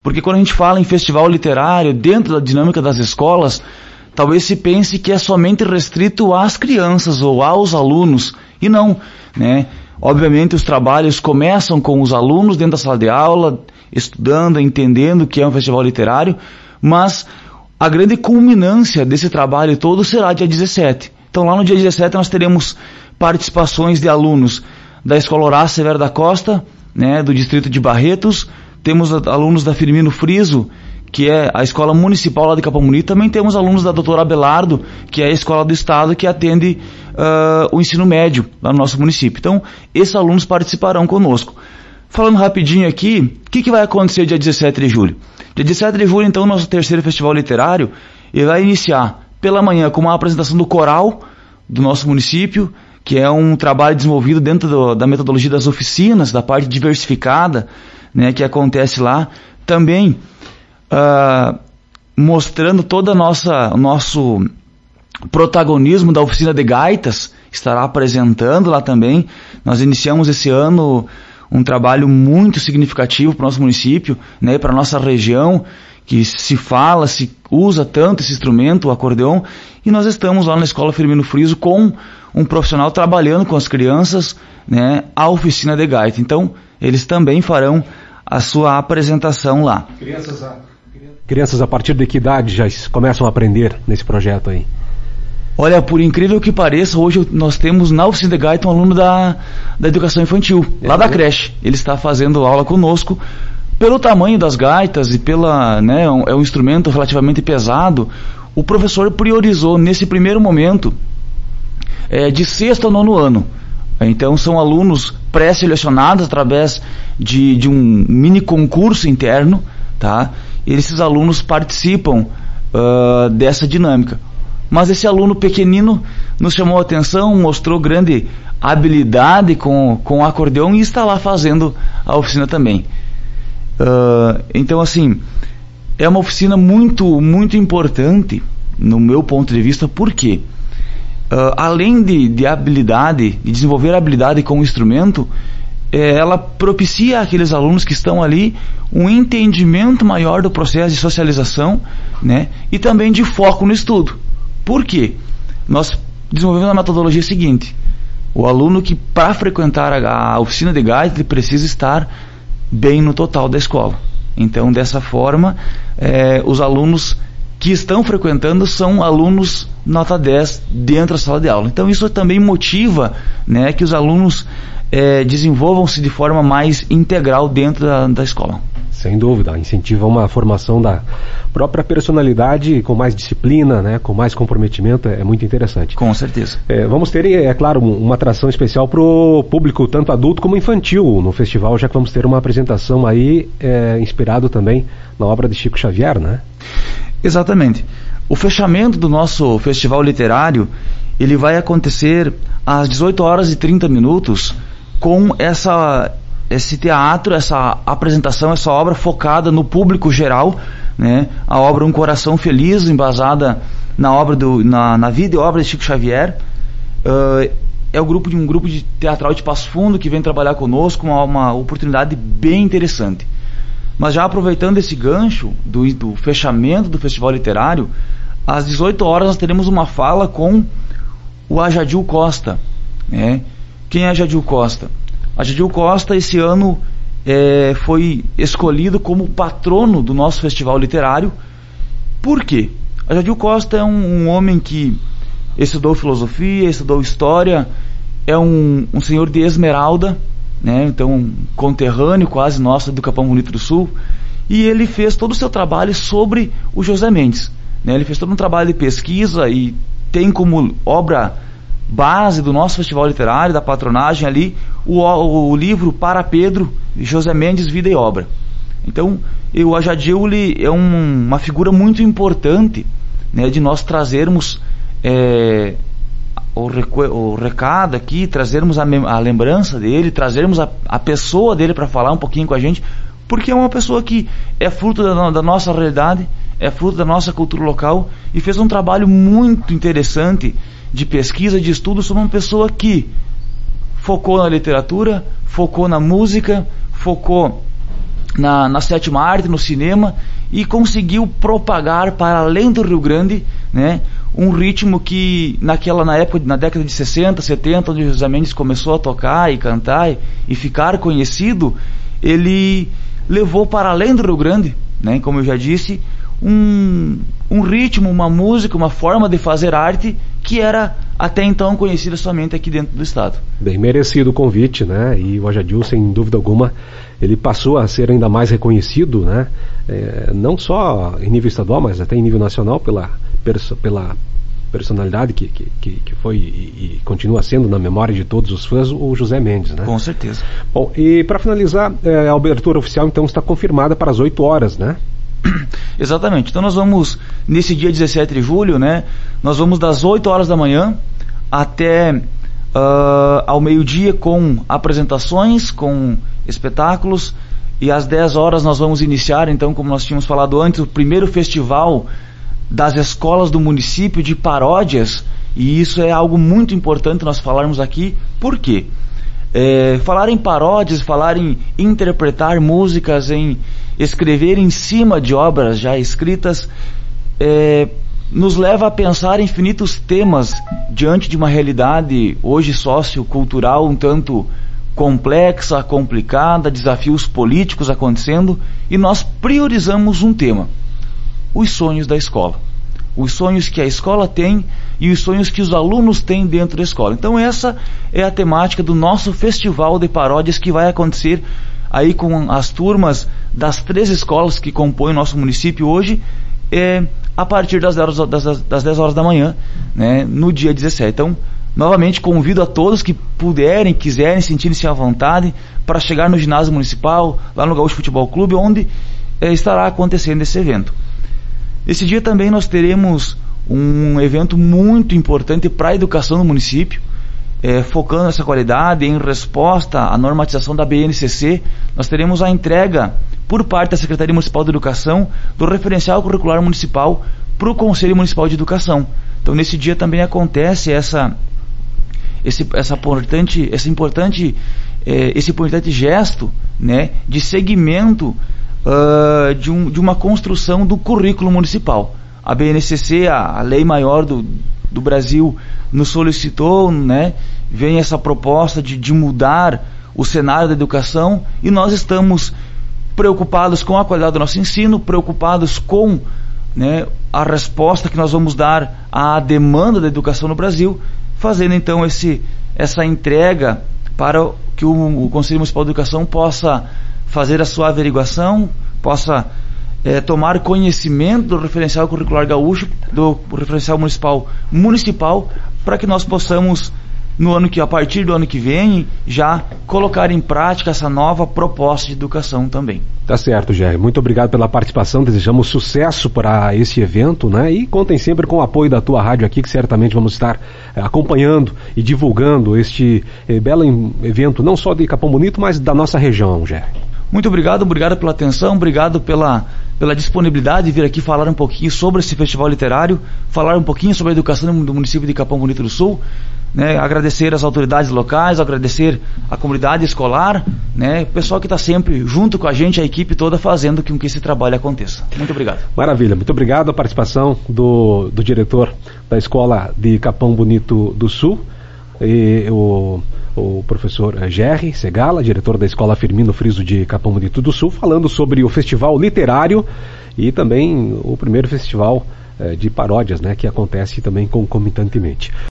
Porque quando a gente fala em festival literário, dentro da dinâmica das escolas, talvez se pense que é somente restrito às crianças ou aos alunos, e não, né? Obviamente os trabalhos começam com os alunos dentro da sala de aula, estudando, entendendo o que é um festival literário, mas a grande culminância desse trabalho todo será dia 17. Então lá no dia 17 nós teremos participações de alunos da Escola Horácio Severo da Costa, né, do distrito de Barretos, temos alunos da Firmino Friso, que é a escola municipal lá de Capão Bonito, também temos alunos da Doutor Abelardo, que é a escola do estado que atende o ensino médio lá no nosso município. Então, esses alunos participarão conosco. Falando rapidinho aqui, o que vai acontecer dia 17 de julho? Dia 17 de julho, então, nosso terceiro festival literário, ele vai iniciar pela manhã com uma apresentação do coral do nosso município, que é um trabalho desenvolvido dentro da metodologia das oficinas, da parte diversificada, né, que acontece lá. Também mostrando todo o nosso protagonismo da oficina de gaitas, estará apresentando lá também. Nós iniciamos esse ano um trabalho muito significativo para o nosso município, né, para a nossa região, que se usa tanto esse instrumento, o acordeon, e nós estamos lá na Escola Firmino Friso com um profissional trabalhando com as crianças, né, a oficina de gaita. Então, eles também farão a sua apresentação lá. Crianças a partir de que idade já começam a aprender nesse projeto aí? Olha, por incrível que pareça, hoje nós temos na oficina de gaita um aluno da educação infantil, lá da creche. Ele está fazendo aula conosco. Pelo tamanho das gaitas e né, é um instrumento relativamente pesado, o professor priorizou nesse primeiro momento de 6º ao 9º ano. Então são alunos pré-selecionados através de um mini concurso interno, tá? E esses alunos participam dessa dinâmica. Mas esse aluno pequenino nos chamou a atenção, mostrou grande habilidade com o acordeão e está lá fazendo a oficina também. Então, assim, é uma oficina muito, muito importante, no meu ponto de vista. Por quê? Além de habilidade, de desenvolver habilidade com o instrumento, ela propicia àqueles alunos que estão ali um entendimento maior do processo de socialização, né, e também de foco no estudo. Por quê? Nós desenvolvemos a metodologia seguinte: o aluno que, para frequentar a oficina de gaita, ele precisa estar bem no total da escola. Então, dessa forma, os alunos que estão frequentando são alunos nota 10 dentro da sala de aula. Então, isso também motiva, né, que os alunos desenvolvam-se de forma mais integral dentro da escola. Sem dúvida, incentiva uma formação da própria personalidade com mais disciplina, né, com mais comprometimento, é muito interessante. Com certeza. Vamos ter, é claro, uma atração especial para o público, tanto adulto como infantil, no festival, já que vamos ter uma apresentação aí inspirado também na obra de Chico Xavier, né? Exatamente. O fechamento do nosso festival literário, ele vai acontecer às 18h30 com esse teatro, essa apresentação, essa obra focada no público geral, né? A obra Um Coração Feliz, embasada na vida e obra de Chico Xavier. É um grupo de teatral de Passo Fundo que vem trabalhar conosco, uma oportunidade bem interessante. Mas já aproveitando esse gancho do fechamento do festival literário, às 18h nós teremos uma fala com o Ajadil Costa, né? Quem é Ajadil Costa? Ajadil Costa, esse ano, foi escolhido como patrono do nosso festival literário. Por quê? Ajadil Costa é um homem que estudou filosofia, estudou história, é um senhor de Esmeralda, né? Então, conterrâneo quase nosso do Capão Bonito do Sul, e ele fez todo o seu trabalho sobre o José Mendes, né? Ele fez todo um trabalho de pesquisa e tem como obra base do nosso festival literário, da patronagem ali, o livro Para Pedro, José Mendes, Vida e Obra. Então, o Ajadil é uma figura muito importante, né, de nós trazermos o recado aqui, trazermos a lembrança dele, trazermos a pessoa dele para falar um pouquinho com a gente, porque é uma pessoa que é fruto da nossa realidade, é fruto da nossa cultura local, e fez um trabalho muito interessante de pesquisa, de estudo, sobre uma pessoa que focou na literatura, focou na música, focou na sétima arte, no cinema, e conseguiu propagar para além do Rio Grande, né, um ritmo que na época, na década de 60, 70, onde o José Mendes começou a tocar e cantar e ficar conhecido, ele levou para além do Rio Grande, né, como eu já disse, um ritmo, uma música, uma forma de fazer arte que era até então conhecida somente aqui dentro do estado. Bem merecido o convite, né? E o Ajadil, sem dúvida alguma, ele passou a ser ainda mais reconhecido, né? Não só em nível estadual, mas até em nível nacional pela personalidade que foi e continua sendo na memória de todos os fãs, o José Mendes, né? Com certeza. Bom, e para finalizar, a abertura oficial então está confirmada para as 8 horas, né? Exatamente. Então nós vamos, nesse dia 17 de julho, né? Nós vamos das 8 horas da manhã até ao meio-dia com apresentações, com espetáculos, e às 10 horas nós vamos iniciar, então, como nós tínhamos falado antes, o primeiro festival das escolas do município de paródias, e isso é algo muito importante nós falarmos aqui. Por quê? Falar em paródias, falar em interpretar músicas, em escrever em cima de obras já escritas, nos leva a pensar infinitos temas diante de uma realidade hoje sociocultural um tanto complexa, complicada, desafios políticos acontecendo, e nós priorizamos um tema: os sonhos da escola, os sonhos que a escola tem e os sonhos que os alunos têm dentro da escola. Então essa é a temática do nosso festival de paródias, que vai acontecer aí com as turmas das 3 escolas que compõem o nosso município hoje, a partir das 10 horas da manhã, né, no dia 17. Então, novamente convido a todos que puderem, quiserem, sentirem-se à vontade para chegar no ginásio municipal, lá no Gaúcho Futebol Clube, onde estará acontecendo esse evento. Esse dia também nós teremos um evento muito importante para a educação do município, focando nessa qualidade, em resposta à normatização da BNCC. Nós teremos a entrega por parte da Secretaria Municipal de Educação do referencial curricular municipal para o Conselho Municipal de Educação. Então nesse dia também acontece esse importante gesto, né, de segmento de uma construção do currículo municipal. A BNCC, a lei maior do Brasil, nos solicitou, né, vem essa proposta de mudar o cenário da educação, e nós estamos preocupados com a qualidade do nosso ensino, preocupados com, né, a resposta que nós vamos dar à demanda da educação no Brasil, fazendo então essa entrega para que o Conselho Municipal de Educação possa fazer a sua averiguação, possa tomar conhecimento do referencial curricular gaúcho, do referencial municipal, para que nós possamos, a partir do ano que vem, já colocar em prática essa nova proposta de educação também. Tá certo, Jerry. Muito obrigado pela participação. Desejamos sucesso para esse evento, né? E contem sempre com o apoio da tua rádio aqui, que certamente vamos estar acompanhando e divulgando este belo evento, não só de Capão Bonito, mas da nossa região, Jerry. Muito obrigado pela atenção, obrigado pela disponibilidade de vir aqui falar um pouquinho sobre esse festival literário, falar um pouquinho sobre a educação do município de Capão Bonito do Sul, né, agradecer as autoridades locais, agradecer a comunidade escolar, né, o pessoal que está sempre junto com a gente, a equipe toda, fazendo com que esse trabalho aconteça. Muito obrigado. Maravilha, muito obrigado a participação do diretor da Escola de Capão Bonito do Sul, e o professor Jerry Segala, diretor da Escola Firmino Friso de Capão Bonito do Sul, falando sobre o festival literário e também o primeiro festival de paródias, né, que acontece também concomitantemente.